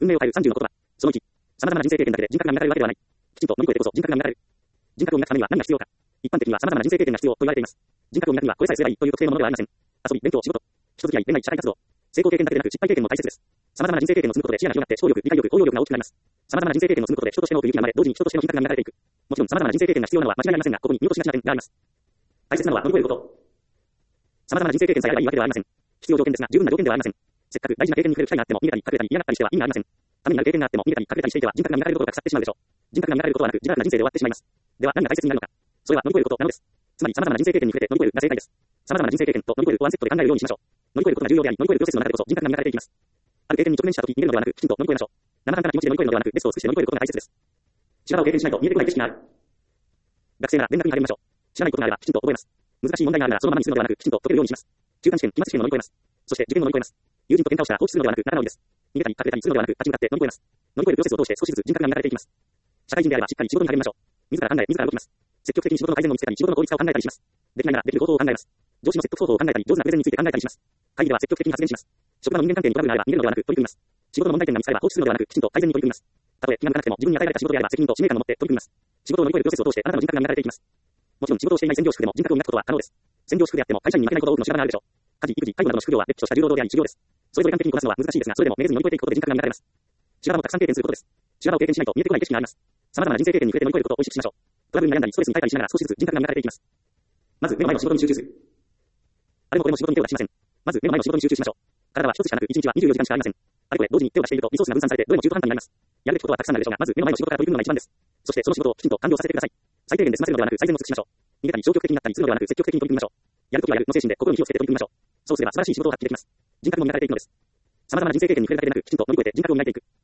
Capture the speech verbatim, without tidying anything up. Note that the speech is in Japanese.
運命を変えるさんじゅうの言葉。そのいち、様々な人生経験だけで人格が磨かれるわけではない。きちんと乗り越えてこそ人格が磨かれる。人格を磨くためには何が必要か。一般的には様々な人生経験が必要と言われています。人格を磨くにはこれさえすればいいという特定のものではありません。遊び、勉強、仕事、人付き合い、恋愛、社会活動。成功経験だけでなく失敗経験も大切です。様々な人生経験を積むことで視野が広がって思考力、理解力、応用力が大きくなります。様々な人生経験を積むことで人としての奥行きが生まれ、同時に人としての人格が磨かれていく。もちろん様々な人生経験が必要なのは間違いありませんが、ここに見落としがちな点があります。大切なのは乗り越えること。様々な人生経験さえあればいいわけではありません。必要条件ですが、十分な条件ではありません。せっかく大事な経験に触れる機会があっても、逃げたり隠れたり嫌がったりしては意味がありません。ためになる経験があっても、逃げたり隠れたりしていては人格が磨かれることが腐ってしまうでしょう。人格が磨かれることはなく、自分の人生で終わってしまいます。では何が大切になるのか。それは乗り越えることなのです。つまり様々な人生経験に触れて乗り越えるが正解です。様々な人生経験と乗り越えるとワンセットで考えるようにしましょう。乗り越えることが重要であり、乗り越えるプロセスの中でこそ人格が磨かれていきます。ある経験に直面したとき逃げるのではなく、きちんと乗り越えましょう。生半可な気持ちで乗り越えるのではなく、ベストを尽くして乗り越えることが大切です。知らを経験しないと見えてこない景色がある。学生なら連絡に励みましょう。知らないことがあればきちんと覚えます。難しい問題があるならそのままにするのではなく、きちんと解けるようにします。中間試験、期末試験を乗り越えます。そして受験を乗り越えます。友人と喧嘩をしたら放置するのではなく仲直りです。逃げたり隠れたりするのではなく立ち向かって乗り越えます。乗り越えるプロセスを通して少しずつ人格が磨かれていきます。社会人であればしっかり仕事に励みましょう。自ら考え、自ら動きます。積極的に仕事の改善を見つけたり、仕事の効率化を考えたりします。できないならできることを考えます。上司の説得方法を考えたり、上手なプレゼンについて考えたりします。会議では積極的に発言します。職場の人間関係にトラブルがあれば逃げるのではなく取り組みます。仕事の問題点が見つかれば放置するのではなく、きちんと改善に取り組みます。たとえ気が向かなくても自分に与えられた仕事であれば責任と使命感を持って取り組みます。仕事を乗り越えるプロセスを通してあなたの人格が磨かれていきます。もちろん仕事をしていない専業主婦でも人格を磨くことは可能です。専業主婦であっても会社に負けないほど多くの仕事があるでしょう。家事、育児、介護などの職業はれっきとした重労働であり修行です。それぞれ完璧にこなすのは難しいですが、それでもめげずに乗り越えていくことで人格が磨かれます。修羅場をたくさん経験することです。修羅場を経験しないと見えてこない景色があります。様々な人生経験に触れて乗り越えることを意識しましょう。トラブルに悩んだりストレスに耐えたりしながら少しずつ人格が磨かれていきます。まず目の前の仕事に集中する。あれもこれも仕事に手を出しません。まず目の前の仕事に集中しましょう。体は一つしかなくいちにちはにじゅうよじかんしかありません。あれこれ同時に手を出しているとリソースが分散されてどれも中途半端になります。やるべきことはたくさんあるでしょうが、まず目の前の仕事から取り組むのが一番です。そしてその仕事をきちんと完了させてください。最低限で済ませるのではなく最善を尽くしましょう。逃げたり消極的になったりするのではなく積極的に取り組みましょう。やるときはやるの精神で心に火をつけて取り組みましょう。そうすれば素晴らしい仕事を発揮できます。人格も磨かれていくのです。様々な人生経験に触れるだけでなく、きちんと乗り越えて人格を磨いていく。